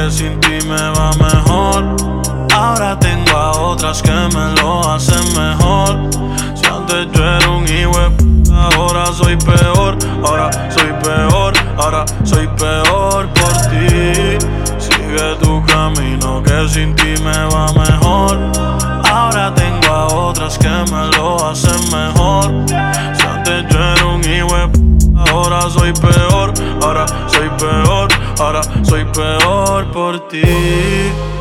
que sin ti me va mejor. Ahora tengo a otras que me lo hacen mejor. Si antes yo era un hijo, ahora soy peor. Ahora soy peor, ahora soy peor por ti. Sigue tu camino que sin ti me va mejor. Ahora tengo a otras que me lo hacen mejor. Si antes yo era un hijo, ahora soy peor. Ahora soy peor, ahora soy peor por ti.